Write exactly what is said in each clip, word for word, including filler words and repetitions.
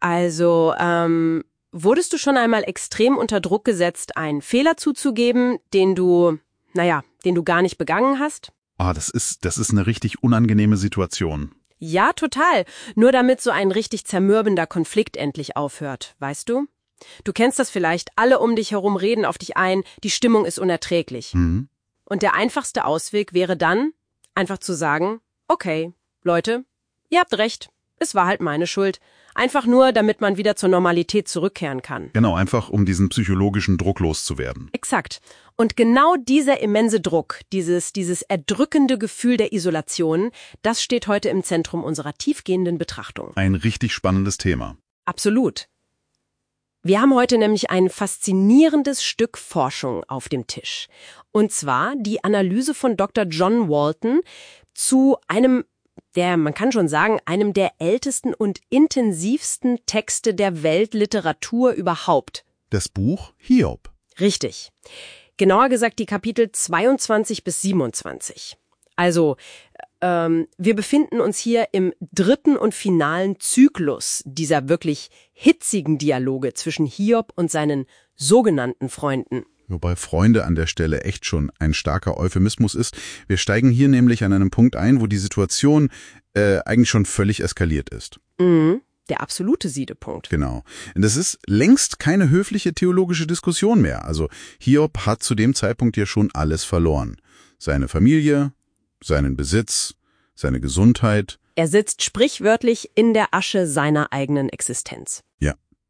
Also, ähm, wurdest du schon einmal extrem unter Druck gesetzt, einen Fehler zuzugeben, den du, naja, den du gar nicht begangen hast? Ah, das ist, das ist eine richtig unangenehme Situation. Ja, total. Nur damit so ein richtig zermürbender Konflikt endlich aufhört, weißt du? Du kennst das vielleicht, alle um dich herum reden auf dich ein, die Stimmung ist unerträglich. Mhm. Und der einfachste Ausweg wäre dann, einfach zu sagen, okay, Leute, ihr habt recht, es war halt meine Schuld. Einfach nur, damit man wieder zur Normalität zurückkehren kann. Genau, einfach um diesen psychologischen Druck loszuwerden. Exakt. Und genau dieser immense Druck, dieses, dieses erdrückende Gefühl der Isolation, das steht heute im Zentrum unserer tiefgehenden Betrachtung. Ein richtig spannendes Thema. Absolut. Wir haben heute nämlich ein faszinierendes Stück Forschung auf dem Tisch. Und zwar die Analyse von Doktor John Walton zu einem, der, man kann schon sagen, einem der ältesten und intensivsten Texte der Weltliteratur überhaupt. Das Buch Hiob. Richtig. Genauer gesagt die Kapitel zweiundzwanzig bis siebenundzwanzig. Also, ähm, wir befinden uns hier im dritten und finalen Zyklus dieser wirklich hitzigen Dialoge zwischen Hiob und seinen sogenannten Freunden. Wobei Freunde an der Stelle echt schon ein starker Euphemismus ist. Wir steigen hier nämlich an einem Punkt ein, wo die Situation äh, eigentlich schon völlig eskaliert ist. Mhm. Der absolute Siedepunkt. Genau. Und das ist längst keine höfliche theologische Diskussion mehr. Also Hiob hat zu dem Zeitpunkt ja schon alles verloren. Seine Familie, seinen Besitz, seine Gesundheit. Er sitzt sprichwörtlich in der Asche seiner eigenen Existenz. Ja.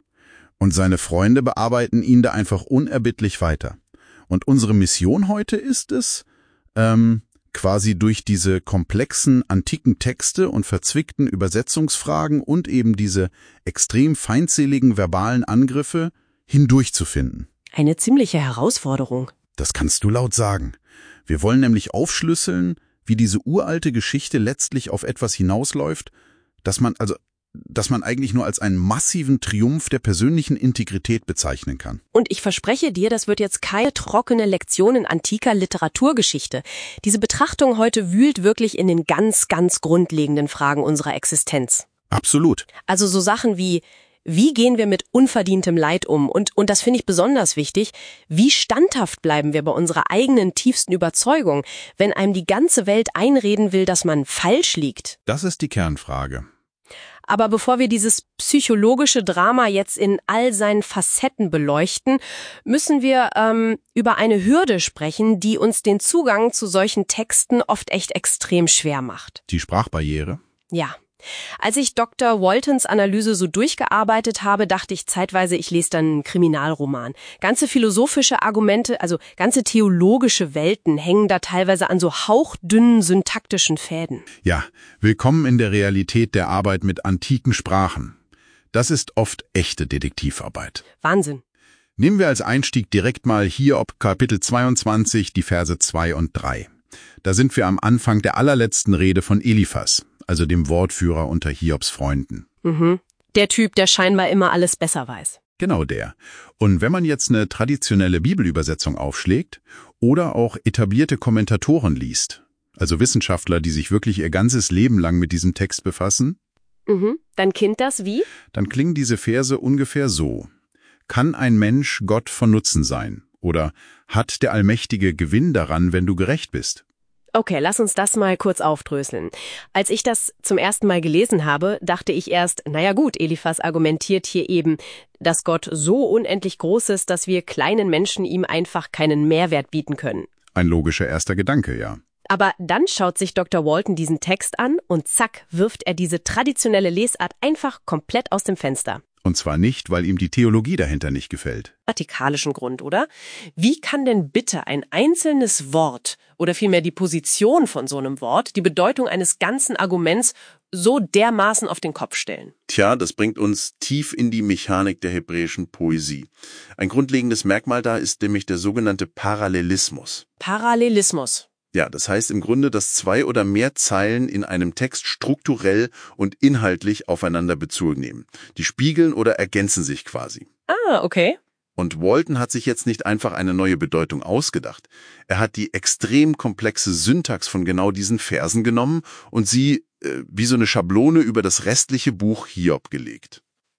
Und seine Freunde bearbeiten ihn da einfach unerbittlich weiter. Und unsere Mission heute ist es, ähm, quasi durch diese komplexen antiken Texte und verzwickten Übersetzungsfragen und eben diese extrem feindseligen verbalen Angriffe hindurchzufinden. Eine ziemliche Herausforderung. Das kannst du laut sagen. Wir wollen nämlich aufschlüsseln, wie diese uralte Geschichte letztlich auf etwas hinausläuft, dass man also dass man eigentlich nur als einen massiven Triumph der persönlichen Integrität bezeichnen kann. Und ich verspreche dir, das wird jetzt keine trockene Lektion in antiker Literaturgeschichte. Diese Betrachtung heute wühlt wirklich in den ganz, ganz grundlegenden Fragen unserer Existenz. Absolut. Also so Sachen wie, wie gehen wir mit unverdientem Leid um? Und, und das finde ich besonders wichtig, wie standhaft bleiben wir bei unserer eigenen tiefsten Überzeugung, wenn einem die ganze Welt einreden will, dass man falsch liegt? Das ist die Kernfrage. Aber bevor wir dieses psychologische Drama jetzt in all seinen Facetten beleuchten, müssen wir ähm, über eine Hürde sprechen, die uns den Zugang zu solchen Texten oft echt extrem schwer macht. Die Sprachbarriere? Ja. Als ich Doktor Waltons Analyse so durchgearbeitet habe, dachte ich zeitweise, ich lese dann einen Kriminalroman. Ganze philosophische Argumente, also ganze theologische Welten hängen da teilweise an so hauchdünnen syntaktischen Fäden. Ja, willkommen in der Realität der Arbeit mit antiken Sprachen. Das ist oft echte Detektivarbeit. Wahnsinn. Nehmen wir als Einstieg direkt mal Hiob Kapitel zweiundzwanzig, die Verse zwei und drei. Da sind wir am Anfang der allerletzten Rede von Eliphas, also dem Wortführer unter Hiobs Freunden. Mhm. Der Typ, der scheinbar immer alles besser weiß. Genau der. Und wenn man jetzt eine traditionelle Bibelübersetzung aufschlägt oder auch etablierte Kommentatoren liest, also Wissenschaftler, die sich wirklich ihr ganzes Leben lang mit diesem Text befassen, Mhm. Dann klingt das wie? dann klingen diese Verse ungefähr so. Kann ein Mensch Gott von Nutzen sein? Oder hat der Allmächtige Gewinn daran, wenn du gerecht bist? Okay, lass uns das mal kurz aufdröseln. Als ich das zum ersten Mal gelesen habe, dachte ich erst, naja gut, Eliphas argumentiert hier eben, dass Gott so unendlich groß ist, dass wir kleinen Menschen ihm einfach keinen Mehrwert bieten können. Ein logischer erster Gedanke, ja. Aber dann schaut sich Doktor Walton diesen Text an und zack, wirft er diese traditionelle Lesart einfach komplett aus dem Fenster. Und zwar nicht, weil ihm die Theologie dahinter nicht gefällt. Gramatikalischen Grund, oder? Wie kann denn bitte ein einzelnes Wort oder vielmehr die Position von so einem Wort die Bedeutung eines ganzen Arguments so dermaßen auf den Kopf stellen? Tja, das bringt uns tief in die Mechanik der hebräischen Poesie. Ein grundlegendes Merkmal da ist nämlich der sogenannte Parallelismus. Parallelismus. Ja, das heißt im Grunde, dass zwei oder mehr Zeilen in einem Text strukturell und inhaltlich aufeinander Bezug nehmen. Die spiegeln oder ergänzen sich quasi. Ah, okay. Und Walton hat sich jetzt nicht einfach eine neue Bedeutung ausgedacht. Er hat die extrem komplexe Syntax von genau diesen Versen genommen und sie äh, wie so eine Schablone über das restliche Buch Hiob gelegt.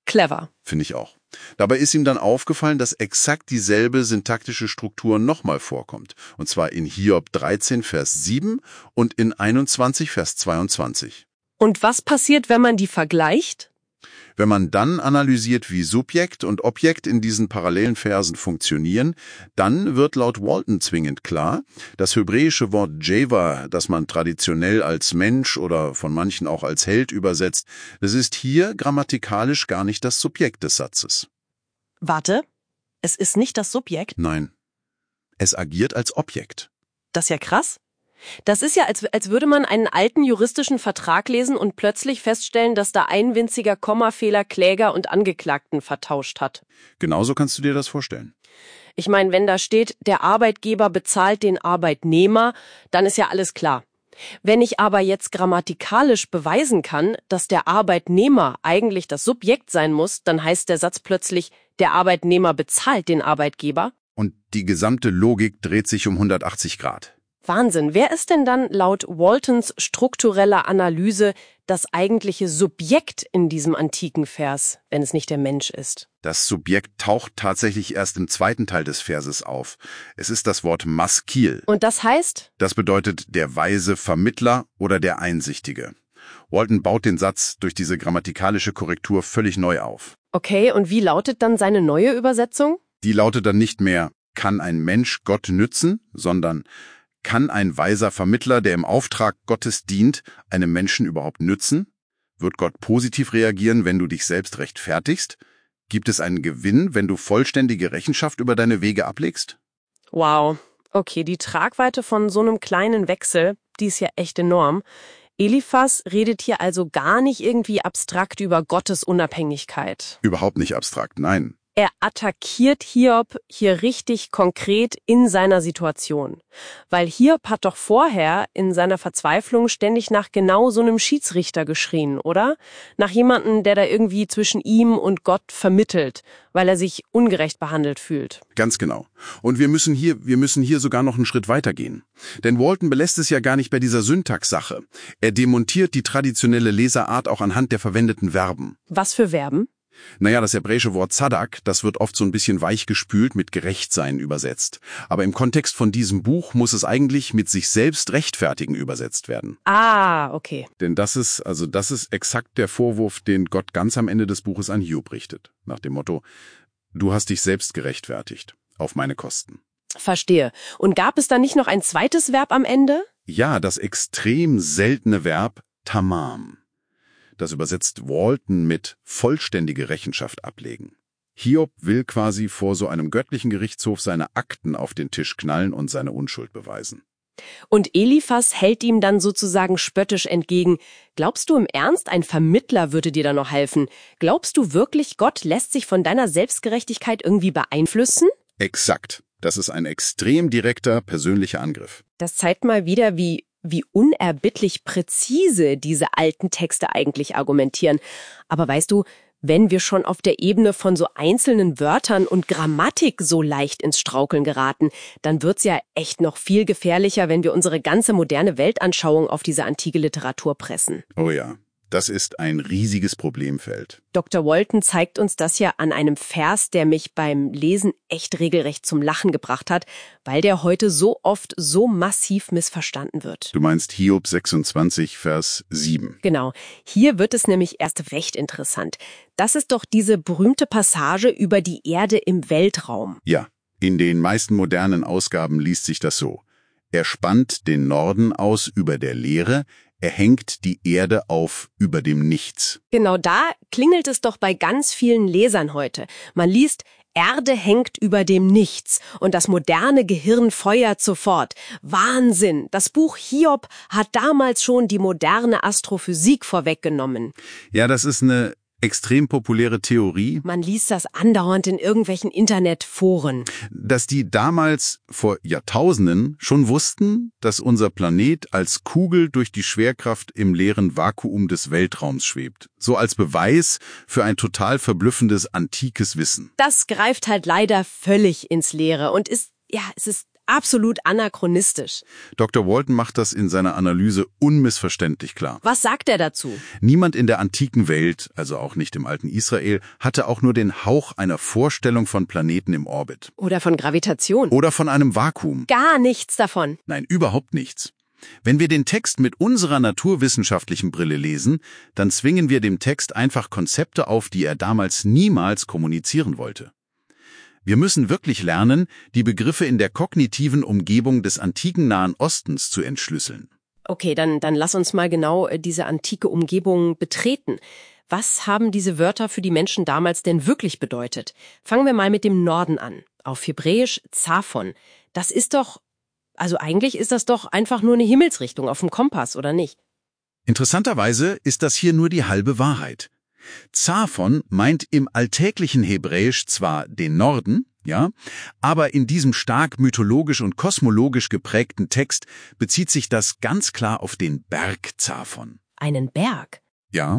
Clever. Finde ich auch. Dabei ist ihm dann aufgefallen, dass exakt dieselbe syntaktische Struktur nochmal vorkommt. Und zwar in Hiob dreizehn, Vers sieben und in einundzwanzig, Vers zweiundzwanzig. Und was passiert, wenn man die vergleicht? Wenn man dann analysiert, wie Subjekt und Objekt in diesen parallelen Versen funktionieren, dann wird laut Walton zwingend klar, das hebräische Wort Jeva, das man traditionell als Mensch oder von manchen auch als Held übersetzt, das ist hier grammatikalisch gar nicht das Subjekt des Satzes. Warte, es ist nicht das Subjekt? Nein, es agiert als Objekt. Das ist ja krass. Das ist ja, als, als würde man einen alten juristischen Vertrag lesen und plötzlich feststellen, dass da ein winziger Kommafehler Kläger und Angeklagten vertauscht hat. Genauso kannst du dir das vorstellen. Ich meine, wenn da steht, der Arbeitgeber bezahlt den Arbeitnehmer, dann ist ja alles klar. Wenn ich aber jetzt grammatikalisch beweisen kann, dass der Arbeitnehmer eigentlich das Subjekt sein muss, dann heißt der Satz plötzlich, der Arbeitnehmer bezahlt den Arbeitgeber. Und die gesamte Logik dreht sich um hundertachtzig Grad. Wahnsinn. Wer ist denn dann laut Waltons struktureller Analyse das eigentliche Subjekt in diesem antiken Vers, wenn es nicht der Mensch ist? Das Subjekt taucht tatsächlich erst im zweiten Teil des Verses auf. Es ist das Wort Maskil. Und das heißt? Das bedeutet der weise Vermittler oder der Einsichtige. Walton baut den Satz durch diese grammatikalische Korrektur völlig neu auf. Okay, und wie lautet dann seine neue Übersetzung? Die lautet dann nicht mehr, kann ein Mensch Gott nützen, sondern kann ein weiser Vermittler, der im Auftrag Gottes dient, einem Menschen überhaupt nützen? Wird Gott positiv reagieren, wenn du dich selbst rechtfertigst? Gibt es einen Gewinn, wenn du vollständige Rechenschaft über deine Wege ablegst? Wow, okay, die Tragweite von so einem kleinen Wechsel, die ist ja echt enorm. Eliphas redet hier also gar nicht irgendwie abstrakt über Gottes Unabhängigkeit. Überhaupt nicht abstrakt, nein. Er attackiert Hiob hier richtig konkret in seiner Situation. Weil Hiob hat doch vorher in seiner Verzweiflung ständig nach genau so einem Schiedsrichter geschrien, oder? Nach jemandem, der da irgendwie zwischen ihm und Gott vermittelt, weil er sich ungerecht behandelt fühlt. Ganz genau. Und wir müssen hier, wir müssen hier sogar noch einen Schritt weitergehen. Denn Walton belässt es ja gar nicht bei dieser Syntax-Sache. Er demontiert die traditionelle Leserart auch anhand der verwendeten Verben. Was für Verben? Naja, das hebräische Wort Zadak, das wird oft so ein bisschen weichgespült mit Gerechtsein übersetzt. Aber im Kontext von diesem Buch muss es eigentlich mit sich selbst rechtfertigen übersetzt werden. Ah, okay. Denn das ist, also das ist exakt der Vorwurf, den Gott ganz am Ende des Buches an Hiob richtet. Nach dem Motto, du hast dich selbst gerechtfertigt, auf meine Kosten. Verstehe. Und gab es da nicht noch ein zweites Verb am Ende? Ja, das extrem seltene Verb tamam. Das übersetzt Walton mit vollständige Rechenschaft ablegen. Hiob will quasi vor so einem göttlichen Gerichtshof seine Akten auf den Tisch knallen und seine Unschuld beweisen. Und Eliphas hält ihm dann sozusagen spöttisch entgegen, glaubst du im Ernst, ein Vermittler würde dir da noch helfen? Glaubst du wirklich, Gott lässt sich von deiner Selbstgerechtigkeit irgendwie beeinflussen? Exakt. Das ist ein extrem direkter, persönlicher Angriff. Das zeigt mal wieder, wie wie unerbittlich präzise diese alten Texte eigentlich argumentieren. Aber weißt du, wenn wir schon auf der Ebene von so einzelnen Wörtern und Grammatik so leicht ins Straucheln geraten, dann wird's ja echt noch viel gefährlicher, wenn wir unsere ganze moderne Weltanschauung auf diese antike Literatur pressen. Oh ja. Das ist ein riesiges Problemfeld. Doktor Walton zeigt uns das ja an einem Vers, der mich beim Lesen echt regelrecht zum Lachen gebracht hat, weil der heute so oft so massiv missverstanden wird. Du meinst Hiob sechsundzwanzig, Vers sieben. Genau. Hier wird es nämlich erst recht interessant. Das ist doch diese berühmte Passage über die Erde im Weltraum. Ja, in den meisten modernen Ausgaben liest sich das so. Er spannt den Norden aus über der Leere, er hängt die Erde auf über dem Nichts. Genau, da klingelt es doch bei ganz vielen Lesern heute. Man liest, Erde hängt über dem Nichts und das moderne Gehirn feuert sofort. Wahnsinn! Das Buch Hiob hat damals schon die moderne Astrophysik vorweggenommen. Ja, das ist eine extrem populäre Theorie. Man liest das andauernd in irgendwelchen Internetforen. Dass die damals vor Jahrtausenden schon wussten, dass unser Planet als Kugel durch die Schwerkraft im leeren Vakuum des Weltraums schwebt. So als Beweis für ein total verblüffendes antikes Wissen. Das greift halt leider völlig ins Leere und ist, ja, es ist absolut anachronistisch. Doktor Walton macht das in seiner Analyse unmissverständlich klar. Was sagt er dazu? Niemand in der antiken Welt, also auch nicht im alten Israel, hatte auch nur den Hauch einer Vorstellung von Planeten im Orbit. Oder von Gravitation. Oder von einem Vakuum. Gar nichts davon. Nein, überhaupt nichts. Wenn wir den Text mit unserer naturwissenschaftlichen Brille lesen, dann zwingen wir dem Text einfach Konzepte auf, die er damals niemals kommunizieren wollte. Wir müssen wirklich lernen, die Begriffe in der kognitiven Umgebung des antiken Nahen Ostens zu entschlüsseln. Okay, dann, dann lass uns mal genau diese antike Umgebung betreten. Was haben diese Wörter für die Menschen damals denn wirklich bedeutet? Fangen wir mal mit dem Norden an. Auf Hebräisch Zaphon. Das ist doch, also eigentlich ist das doch einfach nur eine Himmelsrichtung auf dem Kompass, oder nicht? Interessanterweise ist das hier nur die halbe Wahrheit. Zaphon meint im alltäglichen Hebräisch zwar den Norden, ja, aber in diesem stark mythologisch und kosmologisch geprägten Text bezieht sich das ganz klar auf den Berg Zaphon. Einen Berg? Ja,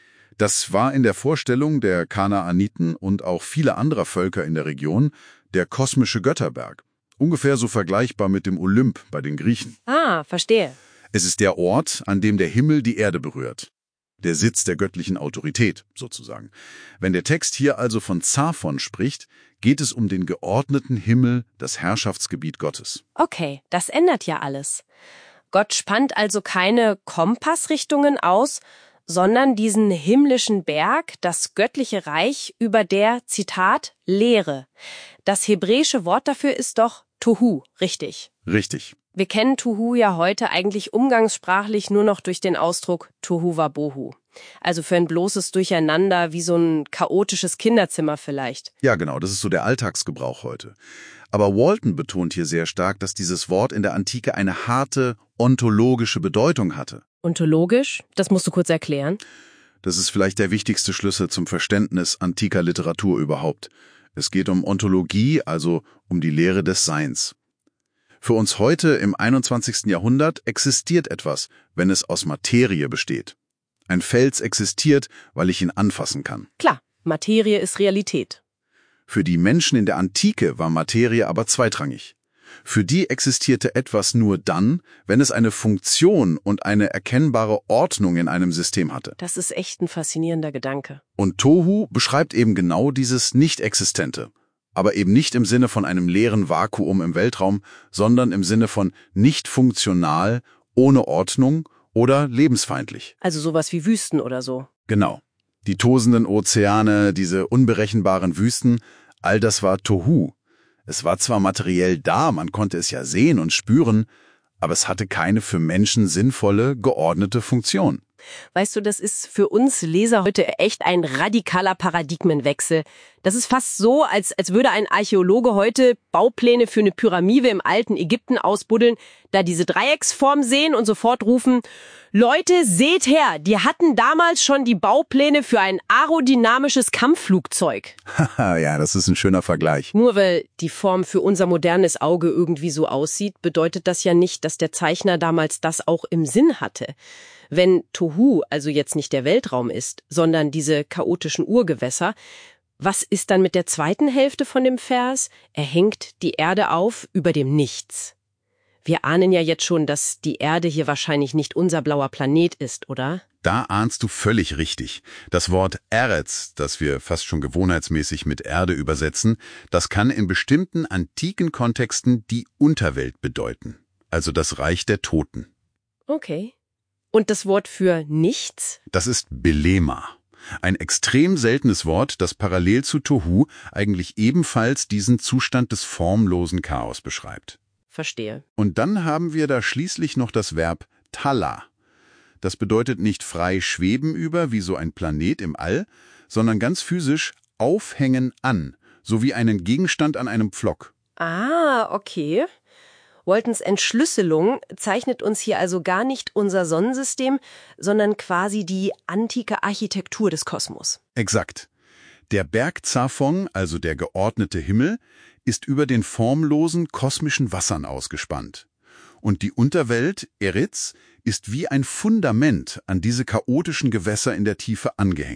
das war in der Vorstellung der Kanaaniten und auch vieler anderer Völker in der Region der kosmische Götterberg. Ungefähr so vergleichbar mit dem Olymp bei den Griechen. Ah, verstehe. Es ist der Ort, an dem der Himmel die Erde berührt. Der Sitz der göttlichen Autorität, sozusagen. Wenn der Text hier also von Zaphon spricht, geht es um den geordneten Himmel, das Herrschaftsgebiet Gottes. Okay, das ändert ja alles. Gott spannt also keine Kompassrichtungen aus, sondern diesen himmlischen Berg, das göttliche Reich, über der, Zitat, Leere. Das hebräische Wort dafür ist doch Tohu, richtig? Richtig. Wir kennen Tohu ja heute eigentlich umgangssprachlich nur noch durch den Ausdruck Tohu Wabohu. Also für ein bloßes Durcheinander wie so ein chaotisches Kinderzimmer vielleicht. Ja, genau, das ist so der Alltagsgebrauch heute. Aber Walton betont hier sehr stark, dass dieses Wort in der Antike eine harte, ontologische Bedeutung hatte. Ontologisch? Das musst du kurz erklären. Das ist vielleicht der wichtigste Schlüssel zum Verständnis antiker Literatur überhaupt. Es geht um Ontologie, also um die Lehre des Seins. Für uns heute im einundzwanzigsten Jahrhundert existiert etwas, wenn es aus Materie besteht. Ein Fels existiert, weil ich ihn anfassen kann. Klar, Materie ist Realität. Für die Menschen in der Antike war Materie aber zweitrangig. Für die existierte etwas nur dann, wenn es eine Funktion und eine erkennbare Ordnung in einem System hatte. Das ist echt ein faszinierender Gedanke. Und Tohu beschreibt eben genau dieses Nicht-Existente. Aber eben nicht im Sinne von einem leeren Vakuum im Weltraum, sondern im Sinne von nicht funktional, ohne Ordnung oder lebensfeindlich. Also sowas wie Wüsten oder so. Genau. Die tosenden Ozeane, diese unberechenbaren Wüsten, all das war Tohu. Es war zwar materiell da, man konnte es ja sehen und spüren, aber es hatte keine für Menschen sinnvolle, geordnete Funktion. Weißt du, das ist für uns Leser heute echt ein radikaler Paradigmenwechsel. Das ist fast so, als, als würde ein Archäologe heute Baupläne für eine Pyramide im alten Ägypten ausbuddeln, da diese Dreiecksform sehen und sofort rufen, Leute, seht her, die hatten damals schon die Baupläne für ein aerodynamisches Kampfflugzeug. Haha, ja, das ist ein schöner Vergleich. Nur weil die Form für unser modernes Auge irgendwie so aussieht, bedeutet das ja nicht, dass der Zeichner damals das auch im Sinn hatte. Wenn Tohu also jetzt nicht der Weltraum ist, sondern diese chaotischen Urgewässer, was ist dann mit der zweiten Hälfte von dem Vers? Er hängt die Erde auf über dem Nichts. Wir ahnen ja jetzt schon, dass die Erde hier wahrscheinlich nicht unser blauer Planet ist, oder? Da ahnst du völlig richtig. Das Wort Eretz, das wir fast schon gewohnheitsmäßig mit Erde übersetzen, das kann in bestimmten antiken Kontexten die Unterwelt bedeuten, also das Reich der Toten. Okay. Und das Wort für nichts? Das ist Belema. Ein extrem seltenes Wort, das parallel zu Tohu eigentlich ebenfalls diesen Zustand des formlosen Chaos beschreibt. Verstehe. Und dann haben wir da schließlich noch das Verb Tala. Das bedeutet nicht frei schweben über wie so ein Planet im All, sondern ganz physisch aufhängen an, so wie einen Gegenstand an einem Pflock. Ah, okay. Waltons Entschlüsselung zeichnet uns hier also gar nicht unser Sonnensystem, sondern quasi die antike Architektur des Kosmos. Exakt. Der Berg Zaphon, also der geordnete Himmel, ist über den formlosen kosmischen Wassern ausgespannt. Und die Unterwelt, Eretz, ist wie ein Fundament an diese chaotischen Gewässer in der Tiefe angehängt.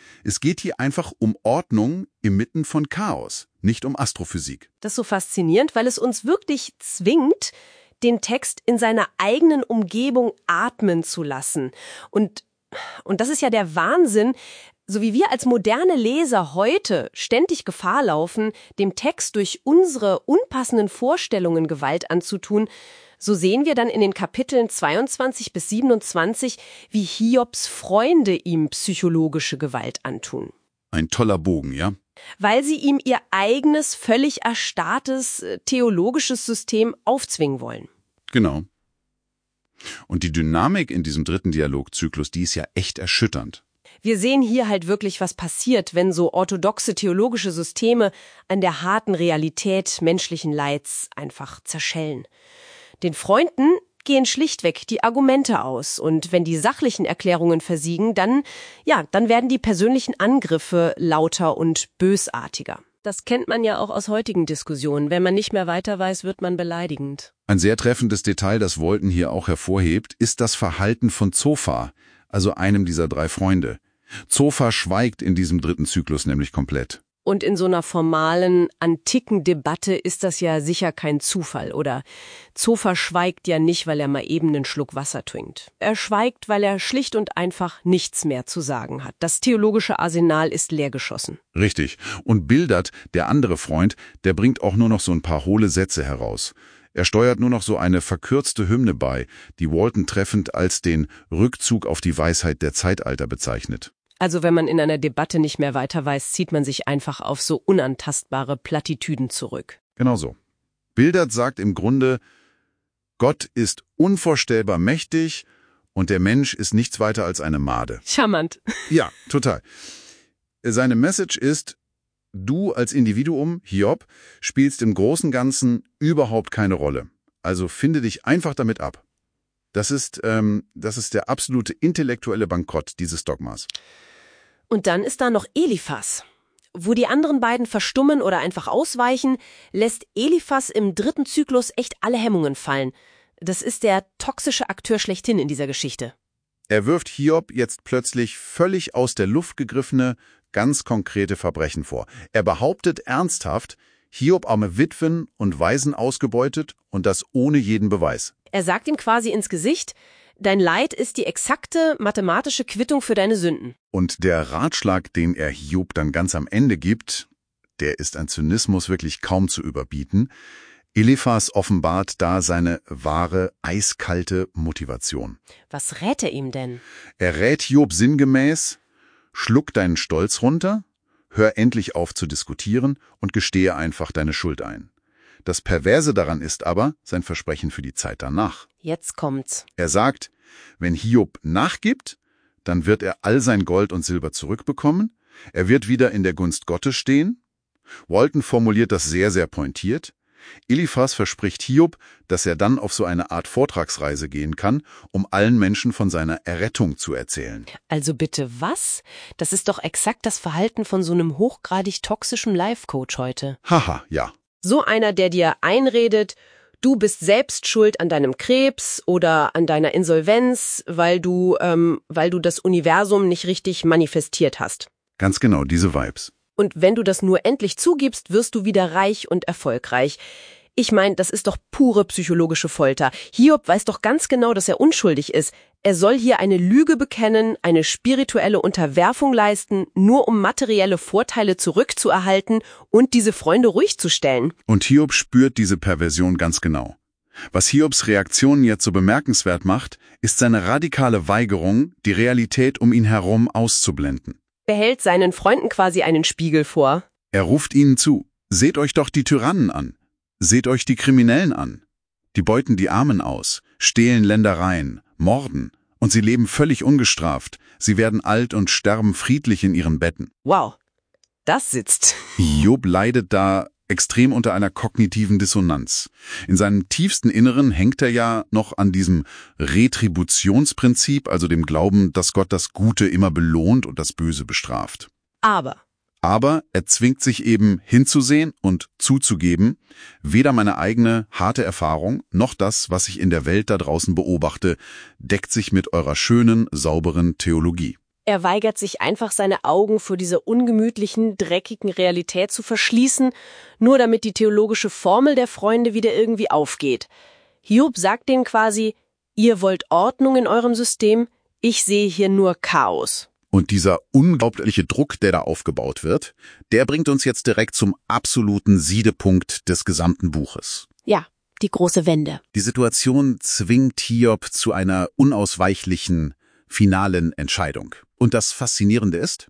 Es geht hier einfach um Ordnung inmitten von Chaos, nicht um Astrophysik. Das ist so faszinierend, weil es uns wirklich zwingt, den Text in seiner eigenen Umgebung atmen zu lassen. Und, und das ist ja der Wahnsinn, so wie wir als moderne Leser heute ständig Gefahr laufen, dem Text durch unsere unpassenden Vorstellungen Gewalt anzutun, so sehen wir dann in den Kapiteln zweiundzwanzig bis siebenundzwanzig, wie Hiobs Freunde ihm psychologische Gewalt antun. Ein toller Bogen, ja? Weil sie ihm ihr eigenes, völlig erstarrtes theologisches System aufzwingen wollen. Genau. Und die Dynamik in diesem dritten Dialogzyklus, die ist ja echt erschütternd. Wir sehen hier halt wirklich, was passiert, wenn so orthodoxe theologische Systeme an der harten Realität menschlichen Leids einfach zerschellen. Den Freunden gehen schlichtweg die Argumente aus und wenn die sachlichen Erklärungen versiegen, dann, ja, dann werden die persönlichen Angriffe lauter und bösartiger. Das kennt man ja auch aus heutigen Diskussionen. Wenn man nicht mehr weiter weiß, wird man beleidigend. Ein sehr treffendes Detail, das Walton hier auch hervorhebt, ist das Verhalten von Zophar, also einem dieser drei Freunde. Zophar schweigt in diesem dritten Zyklus nämlich komplett. Und in so einer formalen, antiken Debatte ist das ja sicher kein Zufall, oder? Zophar schweigt ja nicht, weil er mal eben einen Schluck Wasser trinkt. Er schweigt, weil er schlicht und einfach nichts mehr zu sagen hat. Das theologische Arsenal ist leergeschossen. Richtig. Und Bildad, der andere Freund, der bringt auch nur noch so ein paar hohle Sätze heraus. Er steuert nur noch so eine verkürzte Hymne bei, die Walton treffend als den Rückzug auf die Weisheit der Zeitalter bezeichnet. Also wenn man in einer Debatte nicht mehr weiter weiß, zieht man sich einfach auf so unantastbare Plattitüden zurück. Genau so. Bildad sagt im Grunde, Gott ist unvorstellbar mächtig und der Mensch ist nichts weiter als eine Made. Charmant. Ja, total. Seine Message ist, du als Individuum, Hiob, spielst im Großen und Ganzen überhaupt keine Rolle. Also finde dich einfach damit ab. Das ist, ähm, das ist der absolute intellektuelle Bankrott dieses Dogmas. Und dann ist da noch Eliphas. Wo die anderen beiden verstummen oder einfach ausweichen, lässt Eliphas im dritten Zyklus echt alle Hemmungen fallen. Das ist der toxische Akteur schlechthin in dieser Geschichte. Er wirft Hiob jetzt plötzlich völlig aus der Luft gegriffene, ganz konkrete Verbrechen vor. Er behauptet ernsthaft, Hiob arme Witwen und Waisen ausgebeutet und das ohne jeden Beweis. Er sagt ihm quasi ins Gesicht, dein Leid ist die exakte mathematische Quittung für deine Sünden. Und der Ratschlag, den er Hiob dann ganz am Ende gibt, der ist an Zynismus wirklich kaum zu überbieten. Eliphas offenbart da seine wahre, eiskalte Motivation. Was rät er ihm denn? Er rät Hiob sinngemäß, schluck deinen Stolz runter, hör endlich auf zu diskutieren und gestehe einfach deine Schuld ein. Das Perverse daran ist aber sein Versprechen für die Zeit danach. Jetzt kommt's. Er sagt, wenn Hiob nachgibt, dann wird er all sein Gold und Silber zurückbekommen, er wird wieder in der Gunst Gottes stehen. Walton formuliert das sehr, sehr pointiert. Eliphas verspricht Hiob, dass er dann auf so eine Art Vortragsreise gehen kann, um allen Menschen von seiner Errettung zu erzählen. Also bitte was? Das ist doch exakt das Verhalten von so einem hochgradig toxischen Life-Coach heute. Haha, ja. So einer, der dir einredet, du bist selbst schuld an deinem Krebs oder an deiner Insolvenz, weil du, ähm, weil du das Universum nicht richtig manifestiert hast. Ganz genau, diese Vibes. Und wenn du das nur endlich zugibst, wirst du wieder reich und erfolgreich. Ich meine, das ist doch pure psychologische Folter. Hiob weiß doch ganz genau, dass er unschuldig ist. Er soll hier eine Lüge bekennen, eine spirituelle Unterwerfung leisten, nur um materielle Vorteile zurückzuerhalten und diese Freunde ruhig zu stellen. Und Hiob spürt diese Perversion ganz genau. Was Hiobs Reaktionen jetzt so bemerkenswert macht, ist seine radikale Weigerung, die Realität um ihn herum auszublenden. Er hält seinen Freunden quasi einen Spiegel vor. Er ruft ihnen zu, seht euch doch die Tyrannen an, seht euch die Kriminellen an. Die beuten die Armen aus, stehlen Ländereien, morden und sie leben völlig ungestraft. Sie werden alt und sterben friedlich in ihren Betten. Wow, das sitzt. Hiob leidet da extrem unter einer kognitiven Dissonanz. In seinem tiefsten Inneren hängt er ja noch an diesem Retributionsprinzip, also dem Glauben, dass Gott das Gute immer belohnt und das Böse bestraft. Aber. Aber er zwingt sich eben hinzusehen und zuzugeben, weder meine eigene harte Erfahrung noch das, was ich in der Welt da draußen beobachte, deckt sich mit eurer schönen, sauberen Theologie. Er weigert sich einfach, seine Augen vor dieser ungemütlichen, dreckigen Realität zu verschließen, nur damit die theologische Formel der Freunde wieder irgendwie aufgeht. Hiob sagt denen quasi, ihr wollt Ordnung in eurem System, ich sehe hier nur Chaos. Und dieser unglaubliche Druck, der da aufgebaut wird, der bringt uns jetzt direkt zum absoluten Siedepunkt des gesamten Buches. Ja, die große Wende. Die Situation zwingt Hiob zu einer unausweichlichen, finalen Entscheidung. Und das Faszinierende ist,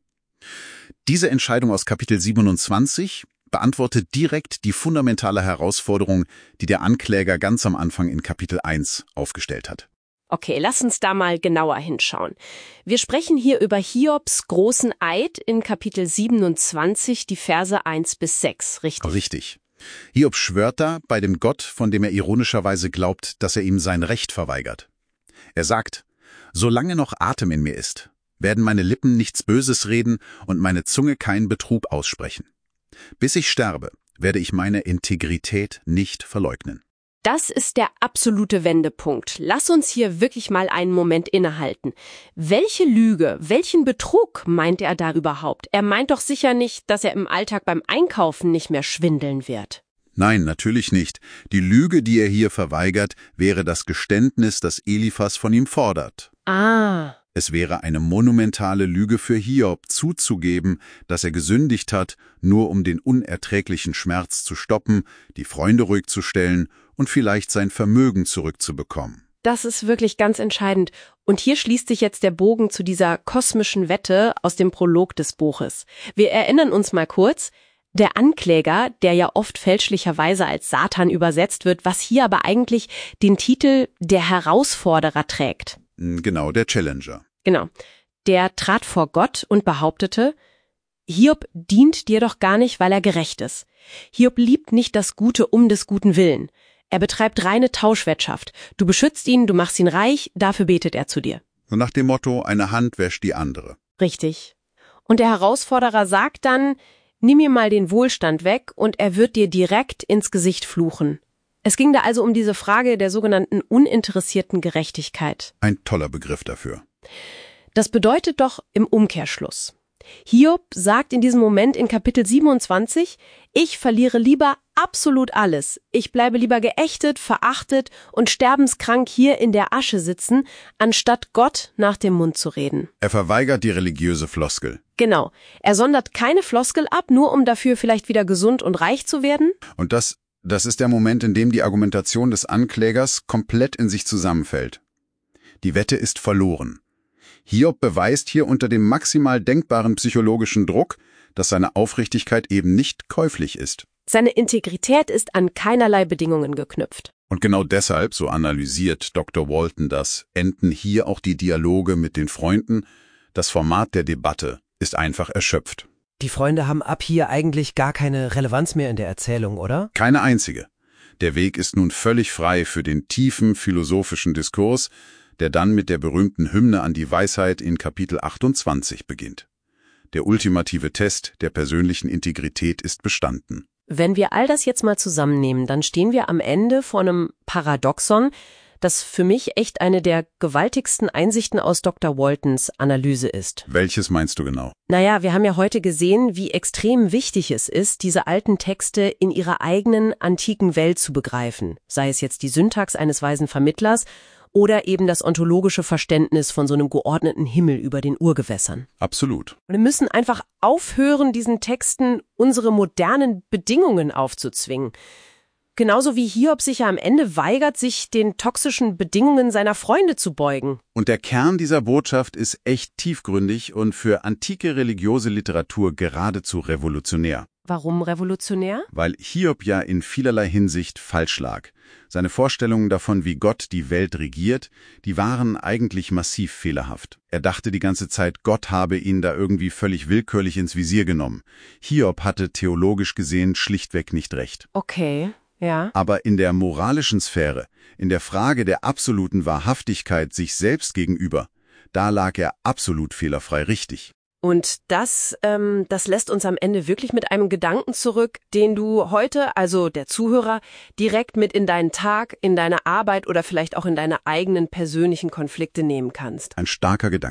diese Entscheidung aus Kapitel siebenundzwanzig beantwortet direkt die fundamentale Herausforderung, die der Ankläger ganz am Anfang in Kapitel eins aufgestellt hat. Okay, lass uns da mal genauer hinschauen. Wir sprechen hier über Hiobs großen Eid in Kapitel siebenundzwanzig, die Verse eins bis sechs, richtig? Richtig. Hiob schwört da bei dem Gott, von dem er ironischerweise glaubt, dass er ihm sein Recht verweigert. Er sagt, solange noch Atem in mir ist, werden meine Lippen nichts Böses reden und meine Zunge keinen Betrug aussprechen. Bis ich sterbe, werde ich meine Integrität nicht verleugnen. Das ist der absolute Wendepunkt. Lass uns hier wirklich mal einen Moment innehalten. Welche Lüge, welchen Betrug meint er da überhaupt? Er meint doch sicher nicht, dass er im Alltag beim Einkaufen nicht mehr schwindeln wird. Nein, natürlich nicht. Die Lüge, die er hier verweigert, wäre das Geständnis, das Eliphas von ihm fordert. Ah. Es wäre eine monumentale Lüge für Hiob, zuzugeben, dass er gesündigt hat, nur um den unerträglichen Schmerz zu stoppen, die Freunde ruhig zu stellen und vielleicht sein Vermögen zurückzubekommen. Das ist wirklich ganz entscheidend. Und hier schließt sich jetzt der Bogen zu dieser kosmischen Wette aus dem Prolog des Buches. Wir erinnern uns mal kurz, der Ankläger, der ja oft fälschlicherweise als Satan übersetzt wird, was hier aber eigentlich den Titel der Herausforderer trägt. Genau, der Challenger. Genau. Der trat vor Gott und behauptete, Hiob dient dir doch gar nicht, weil er gerecht ist. Hiob liebt nicht das Gute um des guten Willen. Er betreibt reine Tauschwirtschaft. Du beschützt ihn, du machst ihn reich, dafür betet er zu dir. So nach dem Motto, eine Hand wäscht die andere. Richtig. Und der Herausforderer sagt dann, nimm mir mal den Wohlstand weg und er wird dir direkt ins Gesicht fluchen. Es ging da also um diese Frage der sogenannten uninteressierten Gerechtigkeit. Ein toller Begriff dafür. Das bedeutet doch im Umkehrschluss. Hiob sagt in diesem Moment in Kapitel siebenundzwanzig, ich verliere lieber absolut alles. Ich bleibe lieber geächtet, verachtet und sterbenskrank hier in der Asche sitzen, anstatt Gott nach dem Mund zu reden. Er verweigert die religiöse Floskel. Genau. Er sondert keine Floskel ab, nur um dafür vielleicht wieder gesund und reich zu werden. Und das, das ist der Moment, in dem die Argumentation des Anklägers komplett in sich zusammenfällt. Die Wette ist verloren. Hiob beweist hier unter dem maximal denkbaren psychologischen Druck, dass seine Aufrichtigkeit eben nicht käuflich ist. Seine Integrität ist an keinerlei Bedingungen geknüpft. Und genau deshalb, so analysiert Doktor Walton das, enden hier auch die Dialoge mit den Freunden. Das Format der Debatte ist einfach erschöpft. Die Freunde haben ab hier eigentlich gar keine Relevanz mehr in der Erzählung, oder? Keine einzige. Der Weg ist nun völlig frei für den tiefen philosophischen Diskurs, der dann mit der berühmten Hymne an die Weisheit in Kapitel achtundzwanzig beginnt. Der ultimative Test der persönlichen Integrität ist bestanden. Wenn wir all das jetzt mal zusammennehmen, dann stehen wir am Ende vor einem Paradoxon, das für mich echt eine der gewaltigsten Einsichten aus Doktor Waltons Analyse ist. Welches meinst du genau? Naja, wir haben ja heute gesehen, wie extrem wichtig es ist, diese alten Texte in ihrer eigenen antiken Welt zu begreifen, sei es jetzt die Syntax eines weisen Vermittlers oder eben das ontologische Verständnis von so einem geordneten Himmel über den Urgewässern. Absolut. Und wir müssen einfach aufhören, diesen Texten unsere modernen Bedingungen aufzuzwingen. Genauso wie Hiob sich ja am Ende weigert, sich den toxischen Bedingungen seiner Freunde zu beugen. Und der Kern dieser Botschaft ist echt tiefgründig und für antike religiöse Literatur geradezu revolutionär. Warum revolutionär? Weil Hiob ja in vielerlei Hinsicht falsch lag. Seine Vorstellungen davon, wie Gott die Welt regiert, die waren eigentlich massiv fehlerhaft. Er dachte die ganze Zeit, Gott habe ihn da irgendwie völlig willkürlich ins Visier genommen. Hiob hatte theologisch gesehen schlichtweg nicht recht. Okay, ja. Aber in der moralischen Sphäre, in der Frage der absoluten Wahrhaftigkeit sich selbst gegenüber, da lag er absolut fehlerfrei richtig. Und das, ähm, das lässt uns am Ende wirklich mit einem Gedanken zurück, den du heute, also der Zuhörer, direkt mit in deinen Tag, in deine Arbeit oder vielleicht auch in deine eigenen persönlichen Konflikte nehmen kannst. Ein starker Gedanke.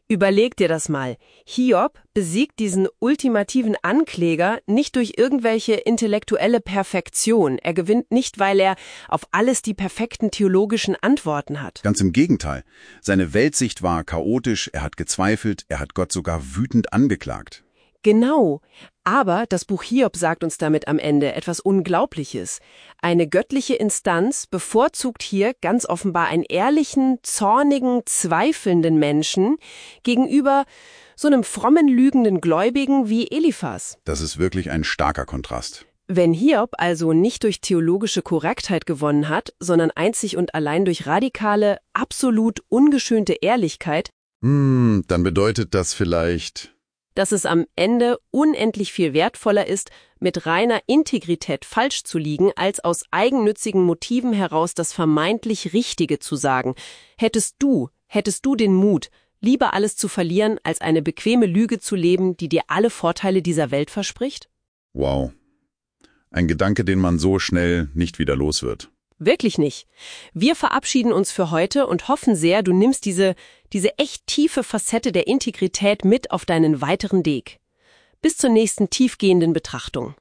Überleg dir das mal. Hiob besiegt diesen ultimativen Ankläger nicht durch irgendwelche intellektuelle Perfektion. Er gewinnt nicht, weil er auf alles die perfekten theologischen Antworten hat. Ganz im Gegenteil. Seine Weltsicht war chaotisch, er hat gezweifelt, er hat Gott sogar wütend angeklagt. Genau. Aber das Buch Hiob sagt uns damit am Ende etwas Unglaubliches. Eine göttliche Instanz bevorzugt hier ganz offenbar einen ehrlichen, zornigen, zweifelnden Menschen gegenüber so einem frommen, lügenden Gläubigen wie Eliphas. Das ist wirklich ein starker Kontrast. Wenn Hiob also nicht durch theologische Korrektheit gewonnen hat, sondern einzig und allein durch radikale, absolut ungeschönte Ehrlichkeit, Hm, dann bedeutet das vielleicht... dass es am Ende unendlich viel wertvoller ist, mit reiner Integrität falsch zu liegen, als aus eigennützigen Motiven heraus das vermeintlich Richtige zu sagen. Hättest du, hättest du den Mut, lieber alles zu verlieren, als eine bequeme Lüge zu leben, die dir alle Vorteile dieser Welt verspricht? Wow. Ein Gedanke, den man so schnell nicht wieder los wird. Wirklich nicht. Wir verabschieden uns für heute und hoffen sehr, du nimmst diese, diese echt tiefe Facette der Integrität mit auf deinen weiteren Weg. Bis zur nächsten tiefgehenden Betrachtung.